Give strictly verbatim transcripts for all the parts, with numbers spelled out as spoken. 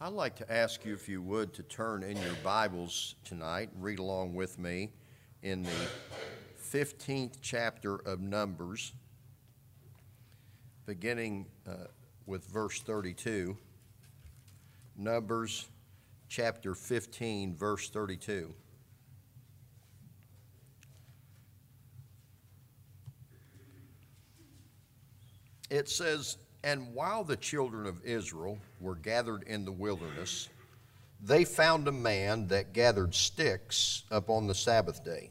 I'd like to ask you, if you would, to turn in your Bibles tonight, read along with me in the fifteenth chapter of Numbers, beginning uh, with verse thirty-two. Numbers chapter fifteen, verse thirty-two. It says, "And while the children of Israel were gathered in the wilderness, they found a man that gathered sticks upon the Sabbath day.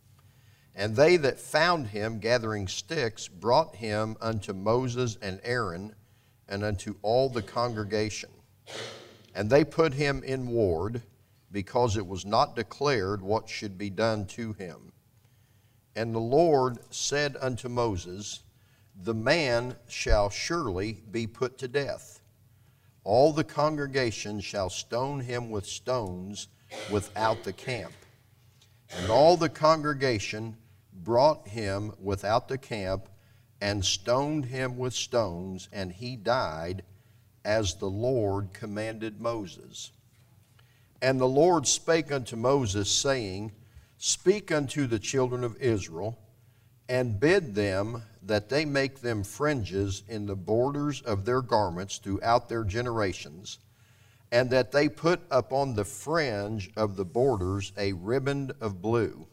And they that found him gathering sticks brought him unto Moses and Aaron and unto all the congregation. And they put him in ward, because it was not declared what should be done to him. And the Lord said unto Moses, The man shall surely be put to death. All the congregation shall stone him with stones without the camp. And all the congregation brought him without the camp, and stoned him with stones, and he died, as the Lord commanded Moses. And the Lord spake unto Moses, saying, Speak unto the children of Israel, and bid them that they make them fringes in the borders of their garments throughout their generations, and that they put upon the fringe of the borders a riband of blue.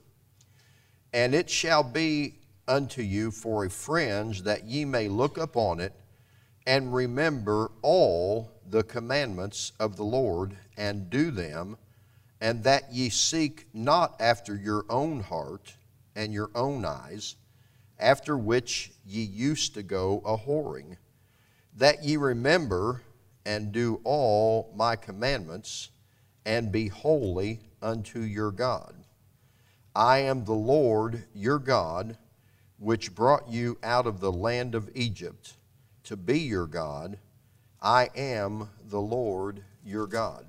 And it shall be unto you for a fringe, that ye may look upon it, and remember all the commandments of the Lord, and do them, and that ye seek not after your own heart and your own eyes, after which ye used to go a whoring, that ye remember and do all my commandments, and be holy unto your God. I am the Lord your God, which brought you out of the land of Egypt, to be your God. I am the Lord your God."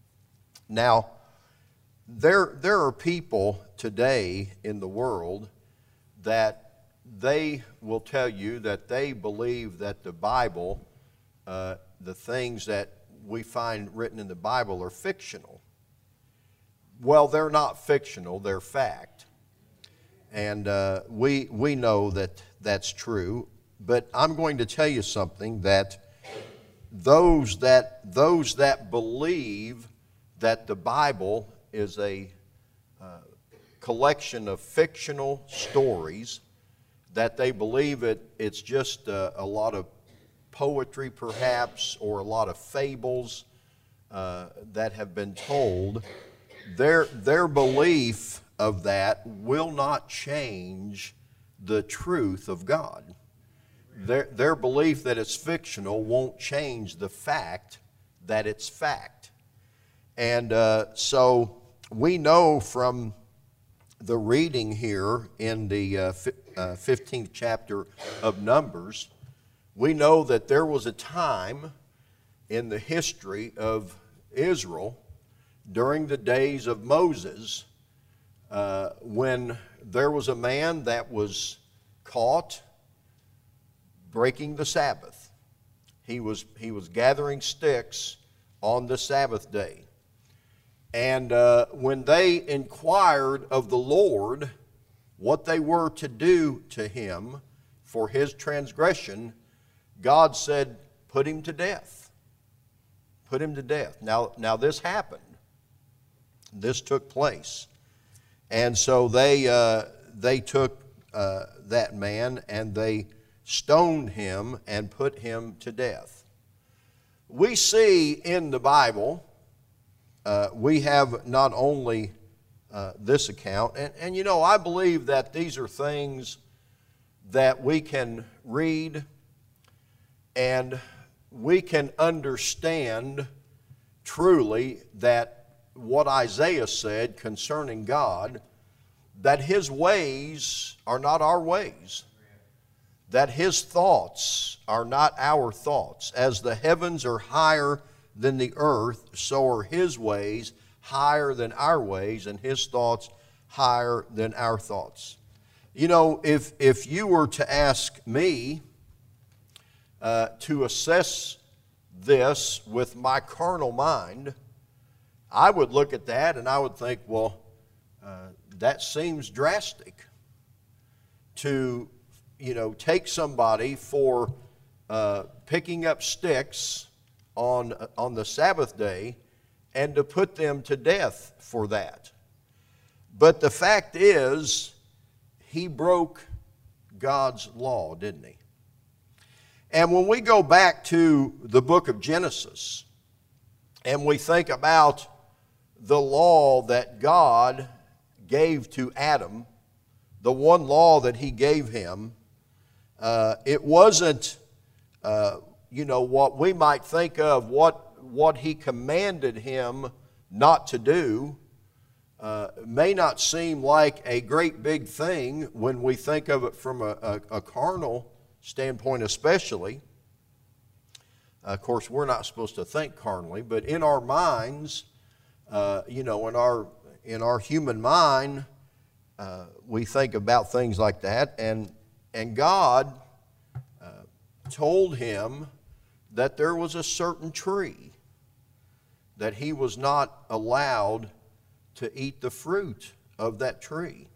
Now, there, there are people today in the world that they will tell you that they believe that the Bible, uh, the things that we find written in the Bible, are fictional. Well, they're not fictional, they're fact. And uh, we, we know that that's true. But I'm going to tell you something, that those that, those that believe that the Bible is a uh, collection of fictional stories, that they believe it, it's just a, a lot of poetry perhaps, or a lot of fables uh, that have been told, their, their belief of that will not change the truth of God. Their, their belief that it's fictional won't change the fact that it's fact. And uh, so we know from the reading here in the uh, uh, fifteenth chapter of Numbers, we know that there was a time in the history of Israel during the days of Moses uh, when there was a man that was caught breaking the Sabbath. He was, he was gathering sticks on the Sabbath day. And uh, when they inquired of the Lord what they were to do to him for his transgression, God said, put him to death. Put him to death. Now, now this happened. This took place. And so they, uh, they took uh, that man and they stoned him and put him to death. We see in the Bible, uh, we have not only uh, this account, and, and you know, I believe that these are things that we can read and we can understand truly that what Isaiah said concerning God, that his ways are not our ways, that his thoughts are not our thoughts. As the heavens are higher than the earth, so are his ways higher than our ways, and his thoughts higher than our thoughts. You know, if, if you were to ask me uh, to assess this with my carnal mind, I would look at that and I would think, well, uh, that seems drastic to, you know, take somebody for uh, picking up sticks on, on the Sabbath day and to put them to death for that. But the fact is, he broke God's law, didn't he? And when we go back to the book of Genesis and we think about the law that God gave to Adam, the one law that he gave him, uh, it wasn't, uh, you know, what we might think of, what, what he commanded him not to do. Uh, may not seem like a great big thing when we think of it from a, a, a carnal standpoint especially. Uh, of course, we're not supposed to think carnally, but in our minds, uh, you know, in our, in our human mind, uh, we think about things like that. And, and God uh, told him that there was a certain tree that he was not allowed to eat the fruit of that tree.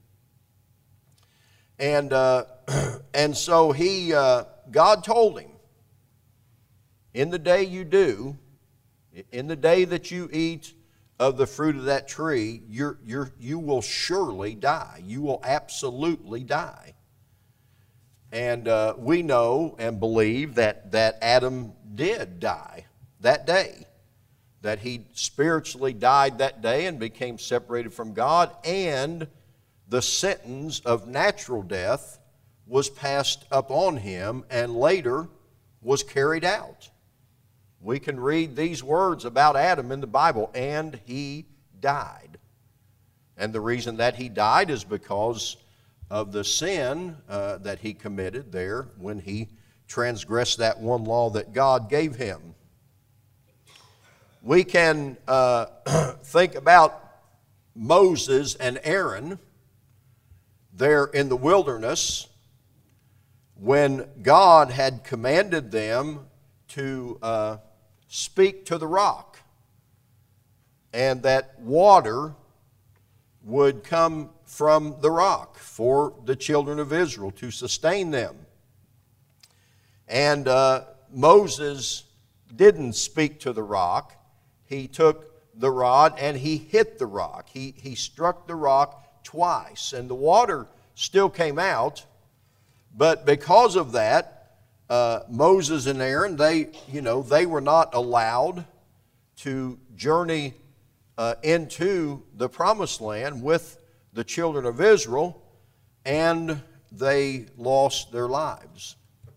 And, uh, and so he, uh, God told him, in the day you do, in the day that you eat of the fruit of that tree, you're, you're, you will surely die. You will absolutely die. And uh, we know and believe that, that Adam did die that day, that he spiritually died that day and became separated from God, and the sentence of natural death was passed upon him and later was carried out. We can read these words about Adam in the Bible, and he died. And the reason that he died is because of the sin uh, that he committed there when he transgressed that one law that God gave him. We can uh, think about Moses and Aaron there in the wilderness when God had commanded them to uh, speak to the rock, and that water would come from the rock for the children of Israel to sustain them. And uh, Moses didn't speak to the rock. He took the rod and he hit the rock. He, he struck the rock twice, and the water still came out. But because of that, uh, Moses and Aaron, they, you know, they were not allowed to journey uh, into the promised land with the children of Israel, and they lost their lives.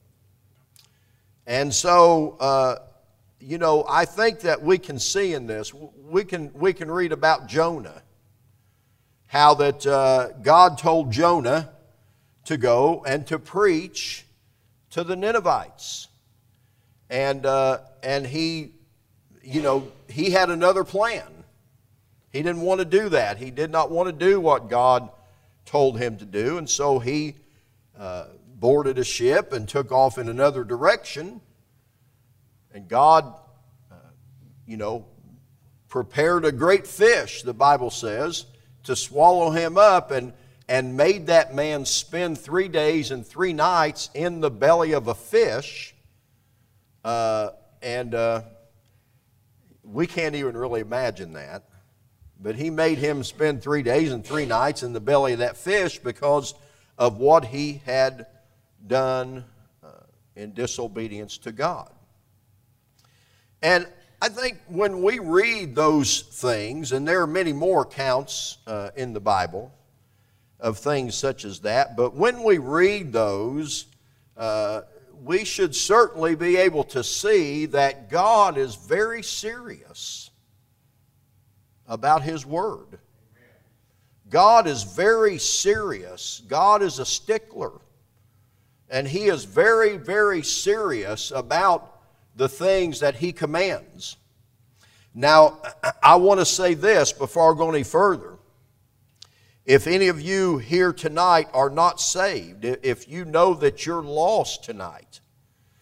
And so, uh, you know, I think that we can see in this, we can, we can read about Jonah, how that uh, God told Jonah to go and to preach to the Ninevites. And, uh, and he, you know, he had another plan. He didn't want to do that. He did not want to do what God told him to do. And so he uh, boarded a ship and took off in another direction. And God, uh, you know, prepared a great fish, the Bible says, to swallow him up, and, and made that man spend three days and three nights in the belly of a fish. Uh, and uh, we can't even really imagine that. But he made him spend three days and three nights in the belly of that fish because of what he had done uh, in disobedience to God. And I think when we read those things, and there are many more accounts uh, in the Bible of things such as that, but when we read those, uh, we should certainly be able to see that God is very serious about His Word. God is very serious. God is a stickler. And He is very, very serious about the things that He commands. Now, I want to say this before I go any further. If any of you here tonight are not saved, if you know that you're lost tonight,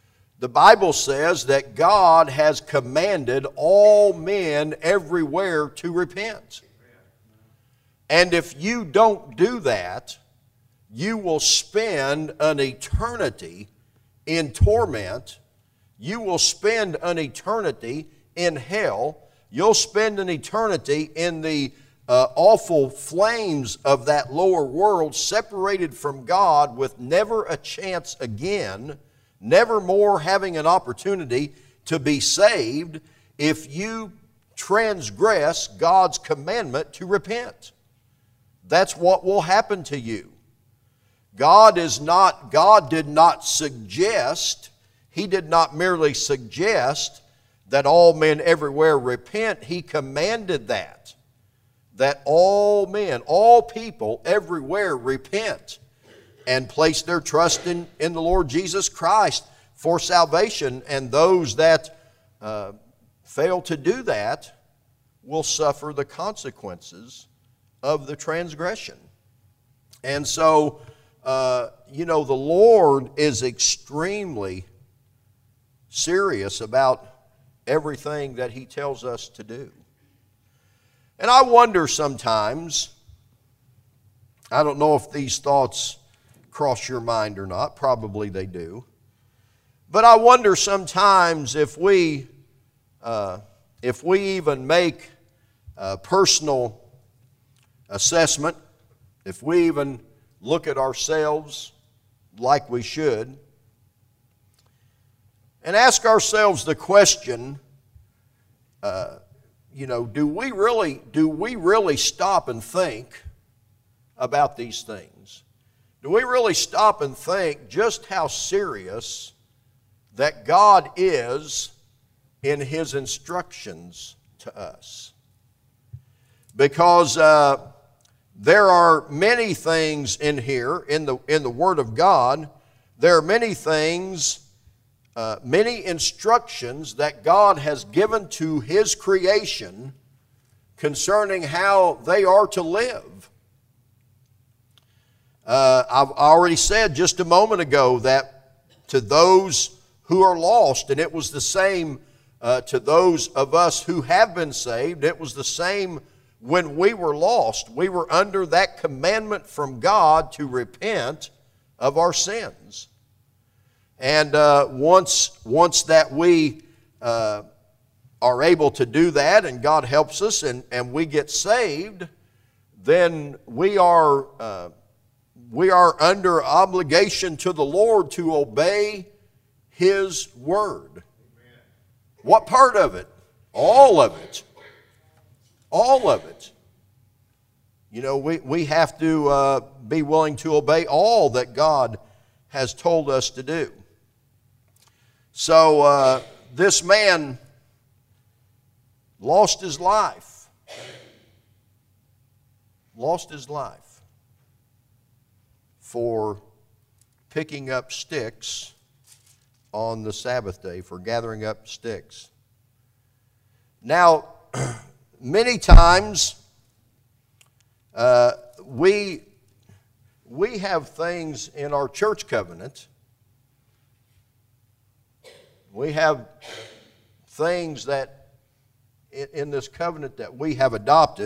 the Bible says that God has commanded all men everywhere to repent. And if you don't do that, you will spend an eternity in torment. You will spend an eternity in hell. You'll spend an eternity in the uh, awful flames of that lower world, separated from God, with never a chance again, never more having an opportunity to be saved if you transgress God's commandment to repent. That's what will happen to you. God is not, God did not suggest, He did not merely suggest that all men everywhere repent. He commanded that, that all men, all people everywhere repent and place their trust in, in the Lord Jesus Christ for salvation. And those that uh, fail to do that will suffer the consequences of the transgression. And so, uh, you know, the Lord is extremely serious about everything that He tells us to do. And I wonder sometimes, I don't know if these thoughts cross your mind or not, probably they do, but I wonder sometimes if we, uh, if we even make a personal assessment, if we even look at ourselves like we should, and ask ourselves the question, uh, you know, do we really, do we really stop and think about these things? Do we really stop and think just how serious that God is in His instructions to us? Because uh, there are many things in here, in the, in the Word of God, there are many things, uh, many instructions that God has given to His creation concerning how they are to live. Uh, I've already said just a moment ago that to those who are lost, and it was the same uh, to those of us who have been saved, it was the same when we were lost. We were under that commandment from God to repent of our sins. And uh, once, once that we uh, are able to do that, and God helps us, and, and we get saved, then we are, uh, we are under obligation to the Lord to obey His Word. Amen. What part of it? All of it. All of it. You know, we, we have to uh, be willing to obey all that God has told us to do. So uh, this man lost his life. Lost his life for picking up sticks on the Sabbath day, for gathering up sticks. Now, many times uh, we, we have things in our church covenant. We have things that in, in this covenant that we have adopted.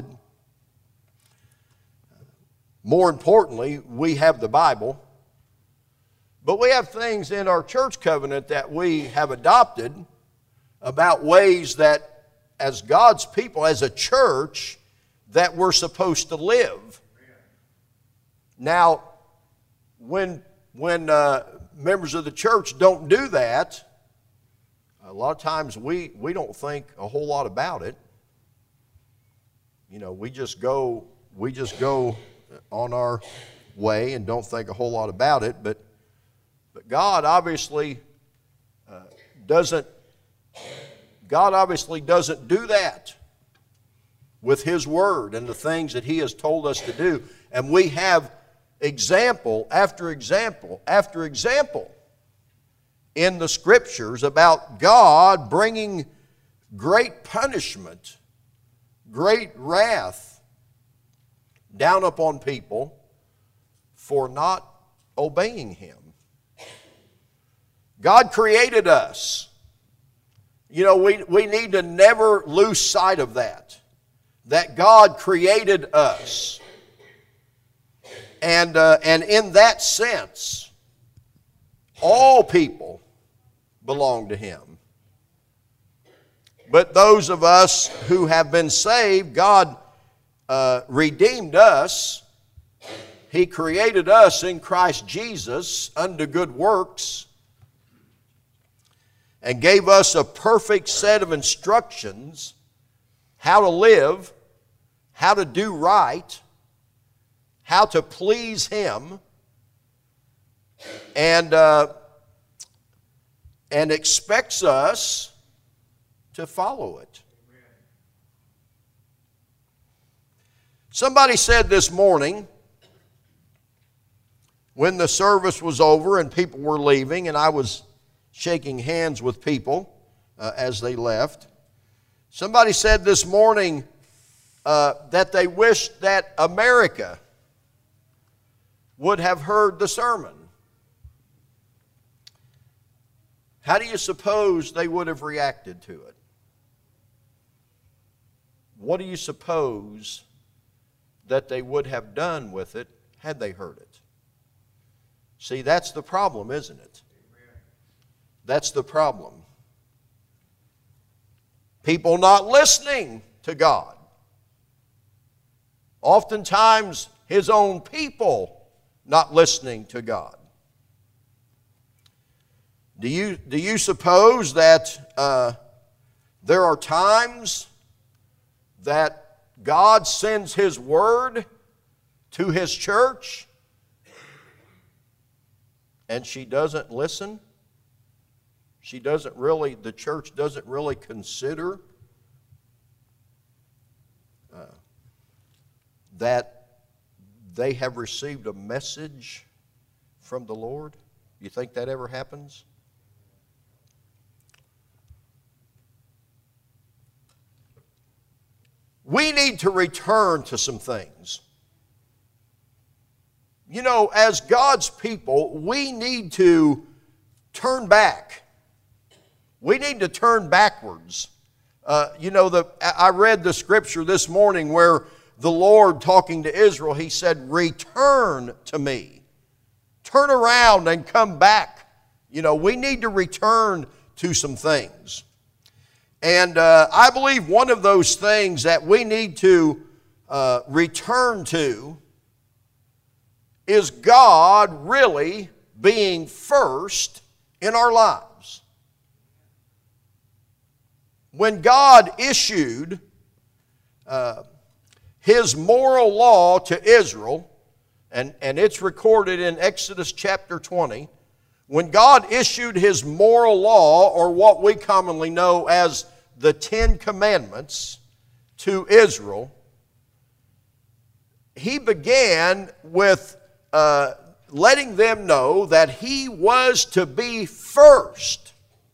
More importantly, we have the Bible. But we have things in our church covenant that we have adopted about ways that as God's people, as a church, that we're supposed to live. Now, when, when uh, members of the church don't do that, a lot of times we, we don't think a whole lot about it. You know, we just go, we just go on our way and don't think a whole lot about it. But, but God obviously uh, doesn't, God obviously doesn't do that with His Word and the things that He has told us to do. And we have example after example after example in the Scriptures about God bringing great punishment, great wrath down upon people for not obeying Him. God created us. You know, we, we need to never lose sight of that. That God created us. And, uh, and in that sense, all people belong to Him. But those of us who have been saved, God uh, redeemed us. He created us in Christ Jesus unto good works and gave us a perfect set of instructions how to live, how to do right, how to please Him, and, uh, and expects us to follow it. Somebody said this morning, when the service was over and people were leaving, and I was shaking hands with people uh, as they left, somebody said this morning uh, that they wished that America would have heard the sermon. How do you suppose they would have reacted to it? What do you suppose that they would have done with it had they heard it? See, that's the problem, isn't it? That's the problem. People not listening to God. Oftentimes, His own people not listening to God. Do you, do you suppose that uh, there are times that God sends His Word to His church and she doesn't listen? She doesn't really, the church doesn't really consider uh, that they have received a message from the Lord? You think that ever happens? We need to return to some things. You know, as God's people, we need to turn back. We need to turn backwards. Uh, you know, the, I read the scripture this morning where the Lord, talking to Israel, He said, return to me. Turn around and come back. You know, we need to return to some things. And uh, I believe one of those things that we need to uh, return to is God really being first in our lives. When God issued uh, His moral law to Israel, and, and it's recorded in Exodus chapter twenty, when God issued His moral law, or what we commonly know as the Ten Commandments, to Israel, He began with uh, letting them know that He was to be first.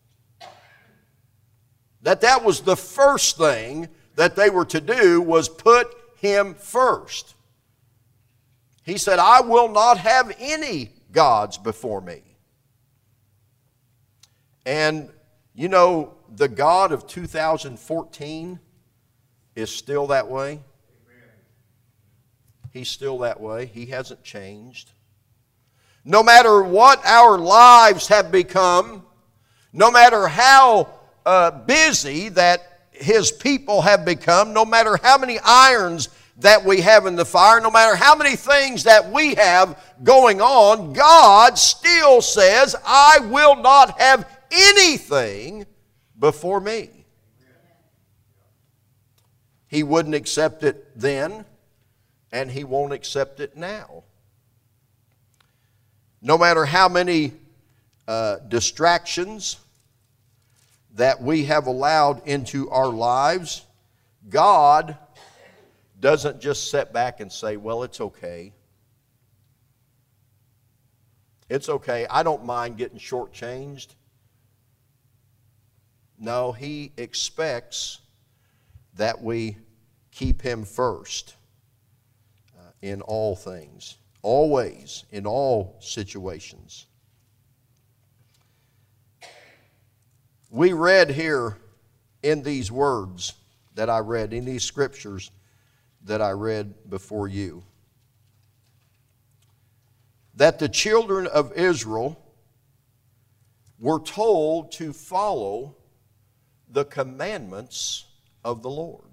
That that was the first thing that they were to do, was put Him first. He said, I will not have any gods before me. And, you know, the God of two thousand fourteen is still that way. Amen. He's still that way. He hasn't changed. No matter what our lives have become, no matter how uh, busy that His people have become, no matter how many irons that we have in the fire, no matter how many things that we have going on, God still says, I will not have anything before me. He wouldn't accept it then, and He won't accept it now. No matter how many uh, distractions that we have allowed into our lives, God doesn't just sit back and say, well, it's okay. It's okay. I don't mind getting shortchanged. No, He expects that we keep Him first uh, in all things, always, in all situations. We read here in these words that I read, in these scriptures that I read before you, that the children of Israel were told to follow the commandments of the Lord.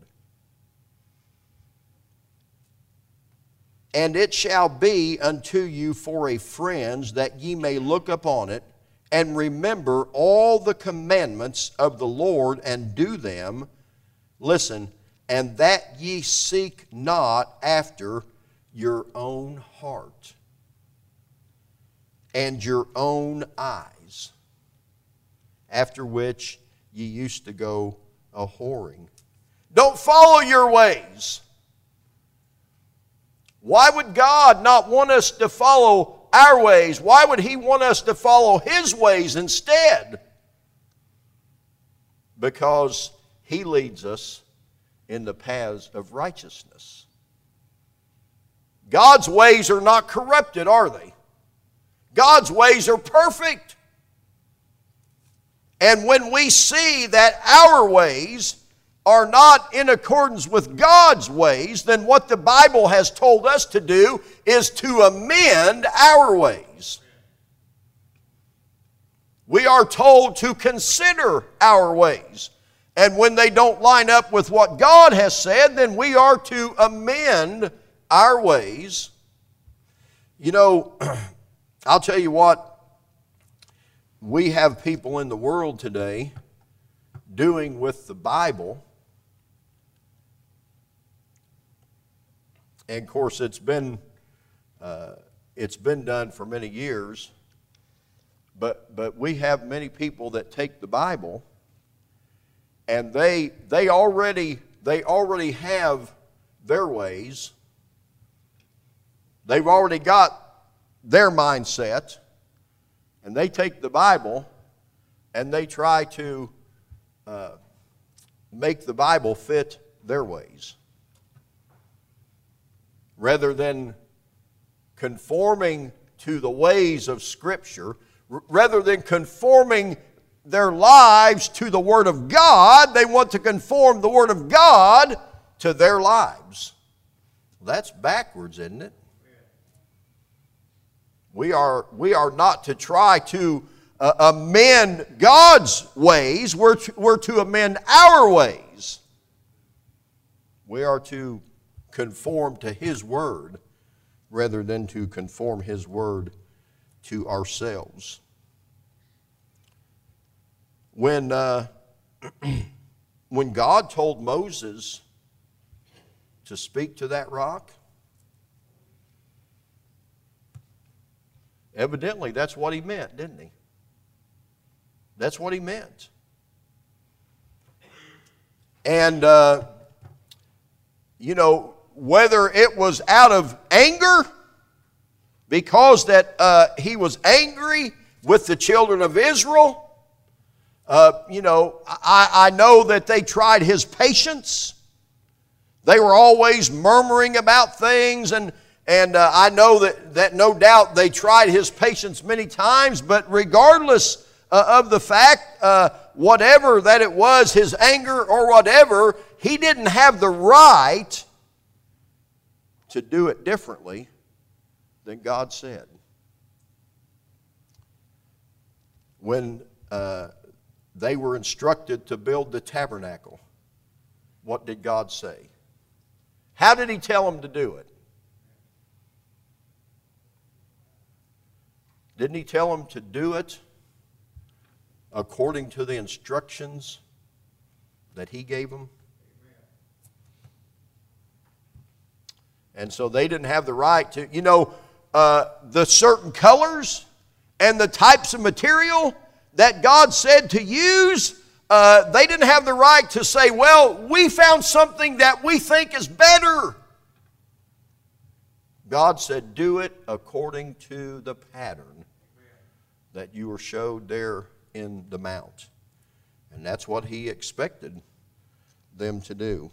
And it shall be unto you for a friend, that ye may look upon it, and remember all the commandments of the Lord, and do them. Listen, and that ye seek not after your own heart and your own eyes, after which ye used to go a whoring. Don't follow your ways. Why would God not want us to follow our ways? Why would He want us to follow His ways instead? Because He leads us in the paths of righteousness. God's ways are not corrupted, are they? God's ways are perfect. And when we see that our ways are not in accordance with God's ways, then what the Bible has told us to do is to amend our ways. We are told to consider our ways. And when they don't line up with what God has said, then we are to amend our ways. You know, I'll tell you what, we have people in the world today doing with the Bible. And of course, it's been uh, it's been done for many years. But but we have many people that take the Bible, and they they already they already have their ways. They've already got their mindset, and they take the Bible and they try to uh, make the Bible fit their ways, rather than conforming to the ways of Scripture, r- rather than conforming their lives to the Word of God. They want to conform the Word of God to their lives. That's backwards, isn't it? We are, we are not to try to uh, amend God's ways. We're to, we're to amend our ways. We are to conform to His Word rather than to conform His Word to ourselves. When, uh, when God told Moses to speak to that rock, evidently that's what He meant, didn't He? That's what He meant. And, uh, you know, whether it was out of anger, because that uh, He was angry with the children of Israel. Uh, you know, I, I know that they tried His patience. They were always murmuring about things, and and uh, I know that, that no doubt they tried His patience many times, but regardless uh, of the fact, uh, whatever that it was, His anger or whatever, He didn't have the right to do it differently than God said. When uh, they were instructed to build the tabernacle, what did God say? How did He tell them to do it? Didn't He tell them to do it according to the instructions that He gave them? And so they didn't have the right to, you know, uh, the certain colors and the types of material that God said to use, uh, they didn't have the right to say, well, we found something that we think is better. God said, do it according to the pattern that you were showed there in the mount. And that's what He expected them to do.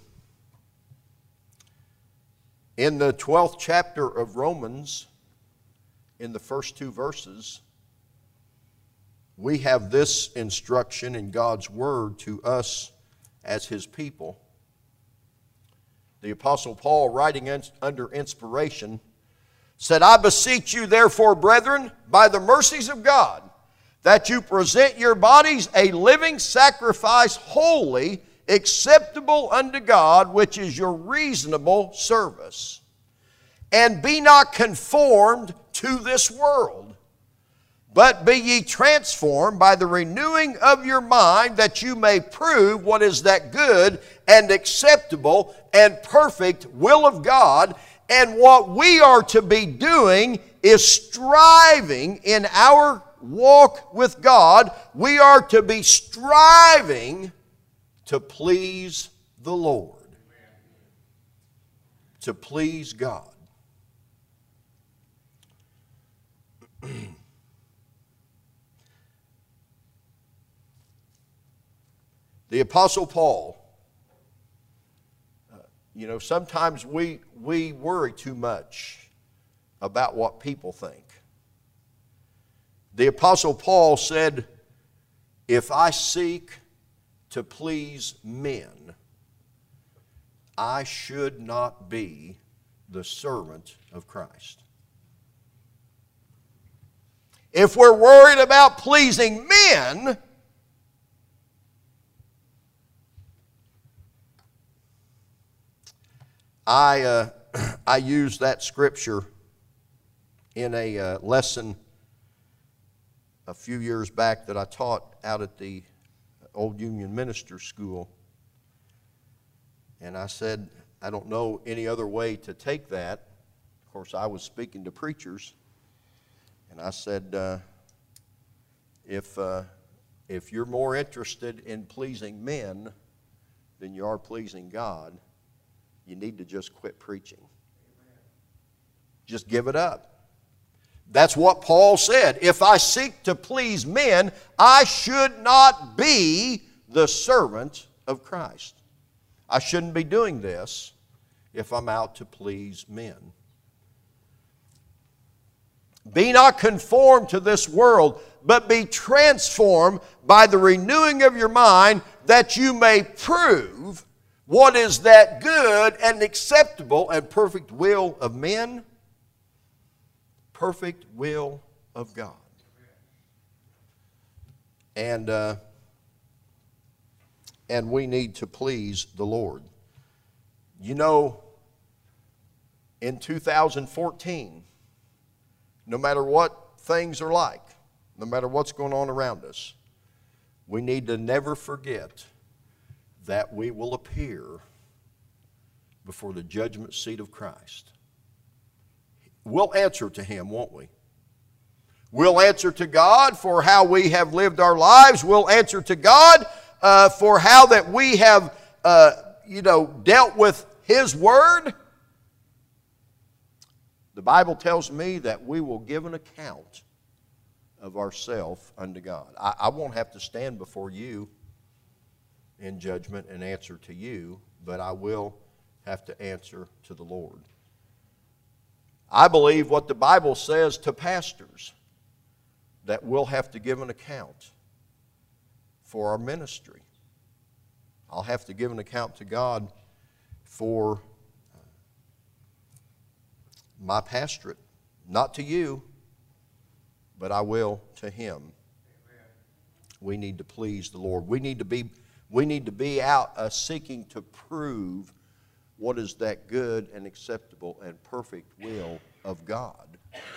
In the twelfth chapter of Romans, in the first two verses, we have this instruction in God's Word to us as His people. The Apostle Paul, writing under inspiration, said, I beseech you therefore, brethren, by the mercies of God, that you present your bodies a living sacrifice, holy, acceptable unto God, which is your reasonable service. And be not conformed to this world, but be ye transformed by the renewing of your mind, that you may prove what is that good and acceptable and perfect will of God. And what we are to be doing is striving in our walk with God. We are to be striving to please the Lord, to please God. The Apostle Paul, uh, you know, sometimes we, we worry too much about what people think. The Apostle Paul said, if I seek to please men, I should not be the servant of Christ. If we're worried about pleasing men, I, uh, I used that scripture in a uh, lesson a few years back that I taught out at the Old Union Minister School. And I said, I don't know any other way to take that. Of course, I was speaking to preachers. And I said, uh, if, uh, if you're more interested in pleasing men than you are pleasing God, you need to just quit preaching. Just give it up. That's what Paul said. If I seek to please men, I should not be the servant of Christ. I shouldn't be doing this if I'm out to please men. Be not conformed to this world, but be transformed by the renewing of your mind, that you may prove what is that good and acceptable and perfect will of men? Perfect will of God. And, uh, and we need to please the Lord. You know, in two thousand fourteen, no matter what things are like, no matter what's going on around us, we need to never forget that we will appear before the judgment seat of Christ. We'll answer to Him, won't we? We'll answer to God for how we have lived our lives. We'll answer to God uh, for how that we have, uh, you know, dealt with His Word. The Bible tells me that we will give an account of ourselves unto God. I, I won't have to stand before you in judgment and answer to you, but I will have to answer to the Lord. I believe what the Bible says to pastors, that we'll have to give an account for our ministry. I'll have to give an account to God for my pastorate. Not to you, but I will to Him. Amen. We need to please the Lord. We need to be, we need to be out uh, seeking to prove what is that good and acceptable and perfect will of God.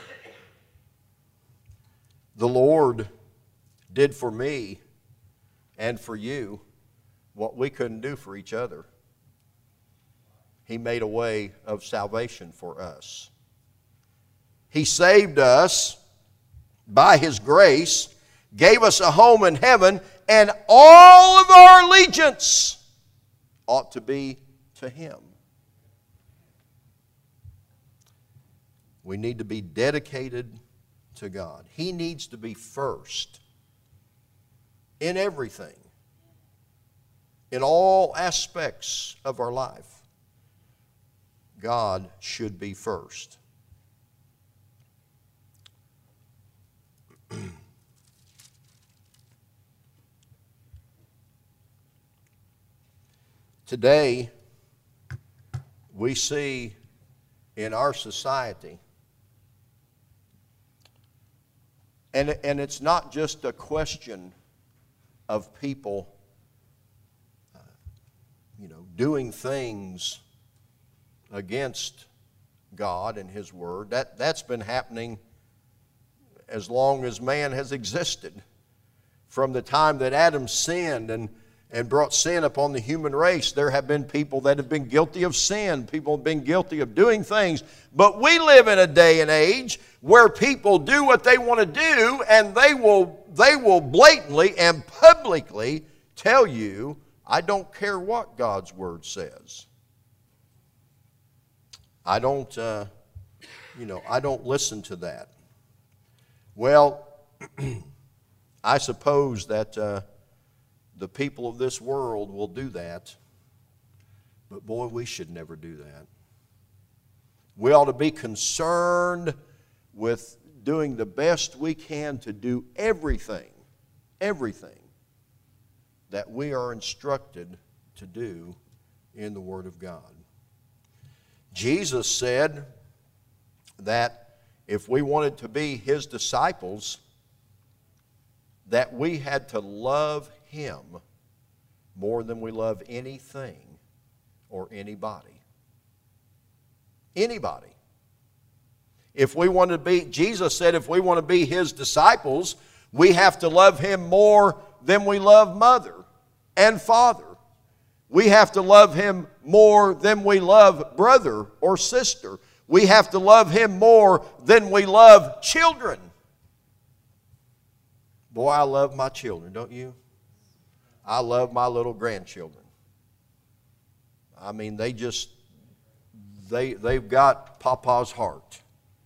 The Lord did for me and for you what we couldn't do for each other. He made a way of salvation for us. He saved us by His grace, gave us a home in heaven, and all of our allegiance ought to be to Him. We need to be dedicated to God. He needs to be first in everything, in all aspects of our life. God should be first. Today, we see in our society, and, and it's not just a question of people, uh, you know, doing things against God and His Word. That, that's been happening as long as man has existed. From the time that Adam sinned and and brought sin upon the human race, there have been people that have been guilty of sin. People have been guilty of doing things. But we live in a day and age where people do what they want to do, and they will, they will blatantly and publicly tell you, I don't care what God's Word says. I don't, uh, you know, I don't listen to that. Well, I suppose that uh, the people of this world will do that, but boy, we should never do that. We ought to be concerned with doing the best we can to do everything, everything that we are instructed to do in the Word of God. Jesus said that if we wanted to be His disciples, that we had to love Him more than we love anything or anybody. Anybody. If we want to be, Jesus said if we want to be His disciples, we have to love Him more than we love mother and father. We have to love Him more than we love brother or sister. We have to love Him more than we love children. Boy, I love my children, don't you? I love my little grandchildren. I mean, they just, they, they've got Papa's heart.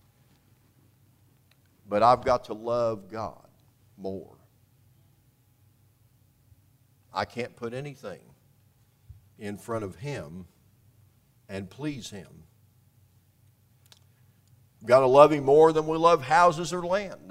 But I've got to love God more. I can't put anything in front of Him and please Him. We've got to love Him more than we love houses or land.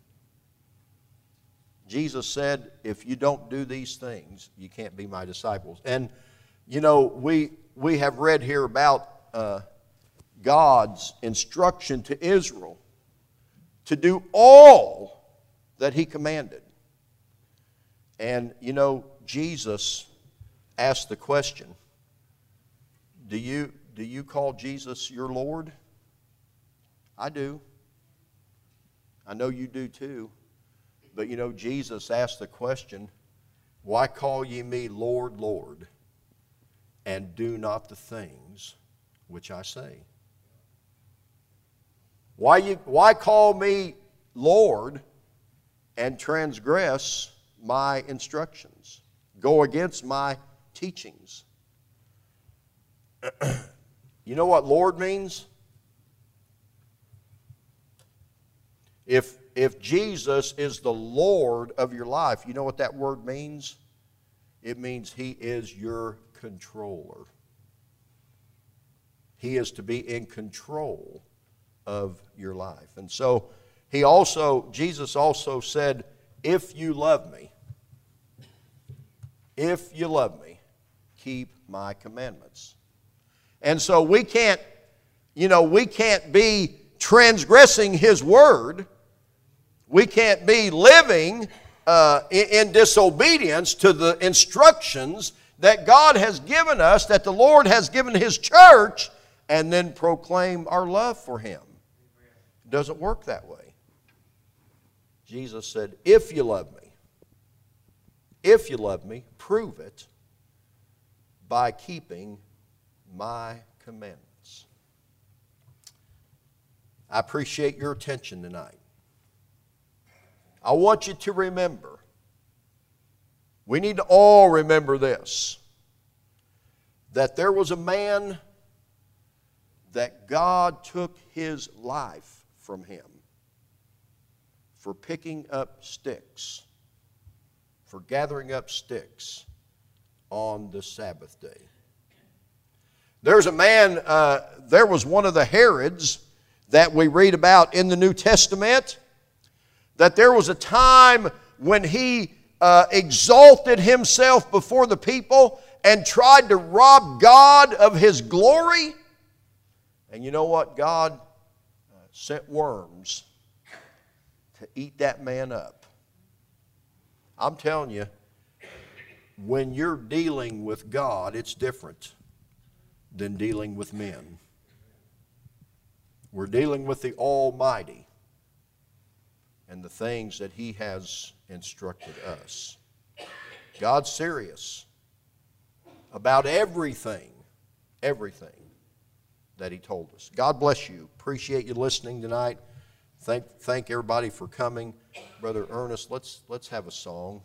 Jesus said, if you don't do these things, you can't be my disciples. And, you know, we, we have read here about uh, God's instruction to Israel to do all that He commanded. And, you know, Jesus asked the question, do you, do you call Jesus your Lord? I do. I know you do too. But you know, Jesus asked the question, why call ye me Lord, Lord, and do not the things which I say? Why, you, why call me Lord and transgress my instructions, go against my teachings? You know what Lord means? If If Jesus is the Lord of your life, you know what that word means? It means He is your controller. He is to be in control of your life. And so He also, Jesus also said, if you love me, if you love me, keep my commandments. And so we can't, you know, we can't be transgressing His word. We can't be living uh, in, in disobedience to the instructions that God has given us, that the Lord has given His church, and then proclaim our love for Him. It doesn't work that way. Jesus said, if you love me, if you love me, prove it by keeping my commandments. I appreciate your attention tonight. I want you to remember, we need to all remember this, that there was a man that God took his life from him for picking up sticks, for gathering up sticks on the Sabbath day. There's a man, uh, there was one of the Herods that we read about in the New Testament, that there was a time when he uh, exalted himself before the people and tried to rob God of His glory. And you know what? God uh, sent worms to eat that man up. I'm telling you, when you're dealing with God, it's different than dealing with men. We're dealing with the Almighty and the things that He has instructed us. God's serious about everything, everything that He told us. God bless you. Appreciate you listening tonight. Thank, thank everybody for coming. Brother Ernest, let's, let's have a song.